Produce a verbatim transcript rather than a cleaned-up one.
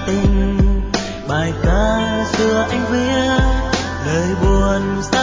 tình. Bài ca xưa anh viết lời buồn